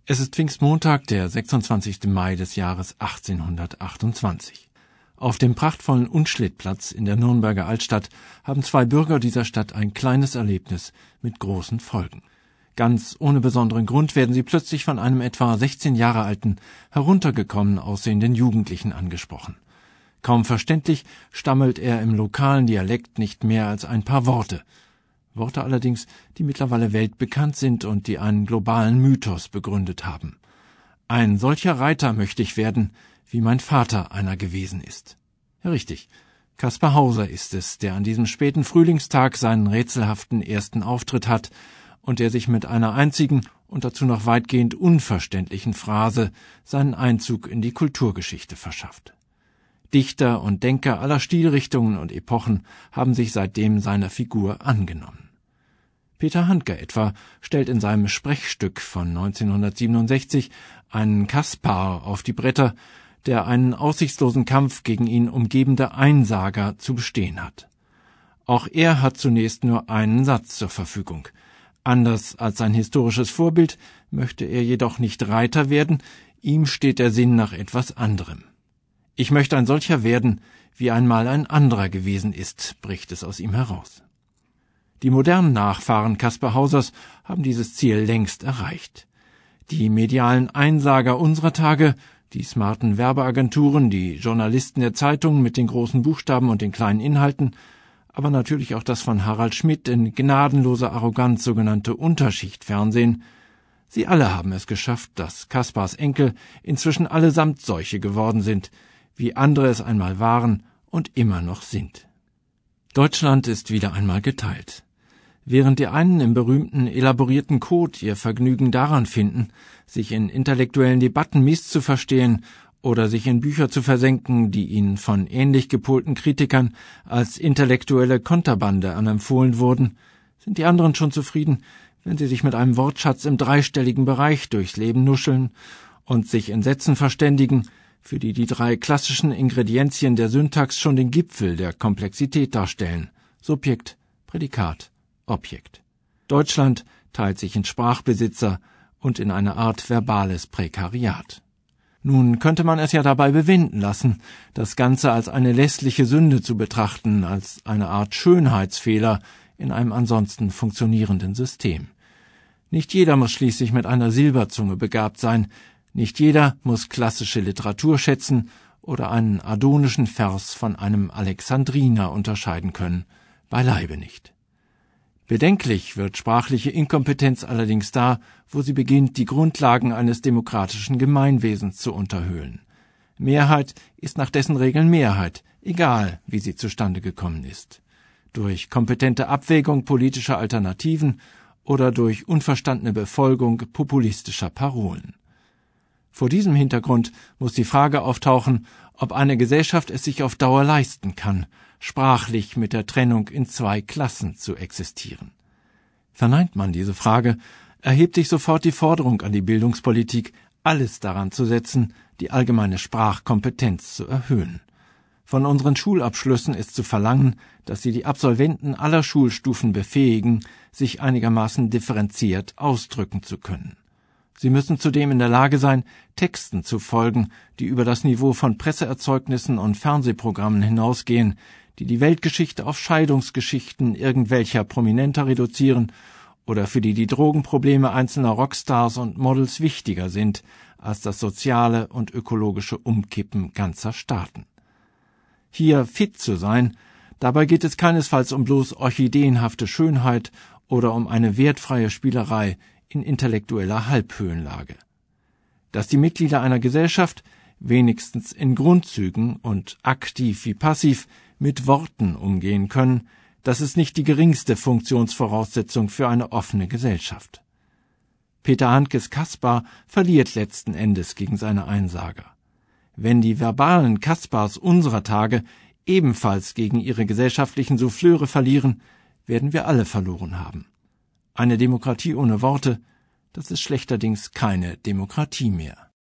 Es ist Pfingstmontag, der 26. Mai des Jahres 1828. Auf dem prachtvollen Unschlittplatz in der Nürnberger Altstadt haben zwei Bürger dieser Stadt ein kleines Erlebnis mit großen Folgen. Ganz ohne besonderen Grund werden sie plötzlich von einem etwa 16 Jahre alten, heruntergekommen aussehenden Jugendlichen angesprochen. Kaum verständlich stammelt er im lokalen Dialekt nicht mehr als ein paar Worte. Worte allerdings, die mittlerweile weltbekannt sind und die einen globalen Mythos begründet haben. Ein solcher Reiter möchte ich werden, wie mein Vater einer gewesen ist. Ja, richtig. Kaspar Hauser ist es, der an diesem späten Frühlingstag seinen rätselhaften ersten Auftritt hat und der sich mit einer einzigen und dazu noch weitgehend unverständlichen Phrase seinen Einzug in die Kulturgeschichte verschafft. Dichter und Denker aller Stilrichtungen und Epochen haben sich seitdem seiner Figur angenommen. Peter Handke etwa stellt in seinem Sprechstück von 1967 einen Kaspar auf die Bretter, der einen aussichtslosen Kampf gegen ihn umgebende Einsager zu bestehen hat. Auch er hat zunächst nur einen Satz zur Verfügung. Anders als sein historisches Vorbild möchte er jedoch nicht Reiter werden, ihm steht der Sinn nach etwas anderem. »Ich möchte ein solcher werden, wie einmal ein anderer gewesen ist«, bricht es aus ihm heraus. Die modernen Nachfahren Kaspar Hausers haben dieses Ziel längst erreicht. Die medialen Einsager unserer Tage, die smarten Werbeagenturen, die Journalisten der Zeitungen mit den großen Buchstaben und den kleinen Inhalten, aber natürlich auch das von Harald Schmidt in gnadenloser Arroganz sogenannte Unterschichtfernsehen, sie alle haben es geschafft, dass Kaspars Enkel inzwischen allesamt solche geworden sind, wie andere es einmal waren und immer noch sind. Deutschland ist wieder einmal geteilt. Während die einen im berühmten elaborierten Code ihr Vergnügen daran finden, sich in intellektuellen Debatten misszuverstehen oder sich in Bücher zu versenken, die ihnen von ähnlich gepolten Kritikern als intellektuelle Konterbande anempfohlen wurden, sind die anderen schon zufrieden, wenn sie sich mit einem Wortschatz im dreistelligen Bereich durchs Leben nuscheln und sich in Sätzen verständigen, für die die drei klassischen Ingredienzien der Syntax schon den Gipfel der Komplexität darstellen: Subjekt, Prädikat, Objekt. Deutschland teilt sich in Sprachbesitzer und in eine Art verbales Prekariat. Nun könnte man es ja dabei bewenden lassen, das Ganze als eine lässliche Sünde zu betrachten, als eine Art Schönheitsfehler in einem ansonsten funktionierenden System. Nicht jeder muss schließlich mit einer Silberzunge begabt sein, nicht jeder muss klassische Literatur schätzen oder einen adonischen Vers von einem Alexandriner unterscheiden können, beileibe nicht. Bedenklich wird sprachliche Inkompetenz allerdings da, wo sie beginnt, die Grundlagen eines demokratischen Gemeinwesens zu unterhöhlen. Mehrheit ist nach dessen Regeln Mehrheit, egal wie sie zustande gekommen ist. Durch kompetente Abwägung politischer Alternativen oder durch unverstandene Befolgung populistischer Parolen. Vor diesem Hintergrund muss die Frage auftauchen, ob eine Gesellschaft es sich auf Dauer leisten kann, sprachlich mit der Trennung in zwei Klassen zu existieren. Verneint man diese Frage, erhebt sich sofort die Forderung an die Bildungspolitik, alles daran zu setzen, die allgemeine Sprachkompetenz zu erhöhen. Von unseren Schulabschlüssen ist zu verlangen, dass sie die Absolventen aller Schulstufen befähigen, sich einigermaßen differenziert ausdrücken zu können. Sie müssen zudem in der Lage sein, Texten zu folgen, die über das Niveau von Presseerzeugnissen und Fernsehprogrammen hinausgehen, die die Weltgeschichte auf Scheidungsgeschichten irgendwelcher Prominenter reduzieren oder für die Drogenprobleme einzelner Rockstars und Models wichtiger sind als das soziale und ökologische Umkippen ganzer Staaten. Hier fit zu sein, dabei geht es keinesfalls um bloß orchideenhafte Schönheit oder um eine wertfreie Spielerei in intellektueller Halbhöhenlage. Dass die Mitglieder einer Gesellschaft wenigstens in Grundzügen und aktiv wie passiv mit Worten umgehen können, das ist nicht die geringste Funktionsvoraussetzung für eine offene Gesellschaft. Peter Handkes Kaspar verliert letzten Endes gegen seine Einsager. Wenn die verbalen Kaspars unserer Tage ebenfalls gegen ihre gesellschaftlichen Souffleure verlieren, werden wir alle verloren haben. Eine Demokratie ohne Worte, das ist schlechterdings keine Demokratie mehr.